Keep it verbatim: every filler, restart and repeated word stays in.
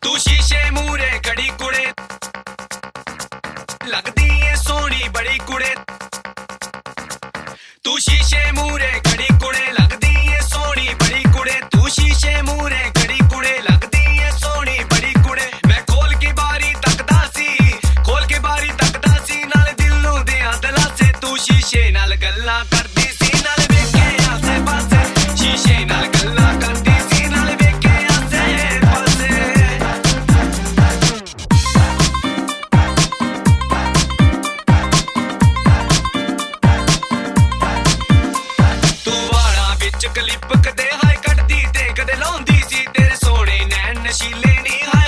ਤੂੰ ਸ਼ੀਸ਼ੇ ਮੂਹਰੇ ਖੜੀ ਕੁੜੇ ਲੱਗਦੀ ਏ ਸੋਹਣੀ ਬੜੀ ਕੁੜੇ ਤੂੰ ਸ਼ੀਸ਼ੇ ਮੂਹਰੇ ਖੜੀ ਕੁੜੇ ਲੱਗਦੀ ਏ ਸੋਹਣੀ ਬੜੀ ਕੁੜੇ ਤੂੰ ਸ਼ੀਸ਼ੇ ਮੂਹਰੇ ਖੜੀ ਕੁੜੇ ਲੱਗਦੀ ਏ ਸੋਹਣੀ ਬੜੀ ਕੁੜੇ ਮੈਂ ਖੋਲ ਕੇ ਬਾਰੀ ਤੱਕਦਾ ਸੀ ਖੋਲ ਕੇ ਬਾਰੀ ਤੱਕਦਾ ਸੀ ਨਾਲ ਦਿਲ ਨੂੰ ਦਿਆਂ ਦਲਾਸੇ ਤੂੰ ਸ਼ੀਸ਼ੇ ਨਾਲ ਗੱਲਾਂ ਕਰਦੀ ਸੀ ਨਾਲ ਵੇਖੇ ਆਸੇ ਪਾਸੇ ਸ਼ੀਸ਼ੇ ਨਾਲ ਗੱਲਾਂ ਕਰਦੀ ਸੀ ਨਾਲ ਵੇਖੇ ਆਸੇ ਪਾਸੇ ਤੂੰ ਵਾਲਾਂ ਵਿੱਚ ਕਲਿੱਪ ਕਦੇ ਹਾਏ ਕੱਢਦੀ ਤੇ ਕਦੇ ਲਾਉਂਦੀ ਸੀ ਤੇਰੇ ਸੋਹਣੇ ਨੈਣ ਨਸ਼ੀਲੇ ਨੀ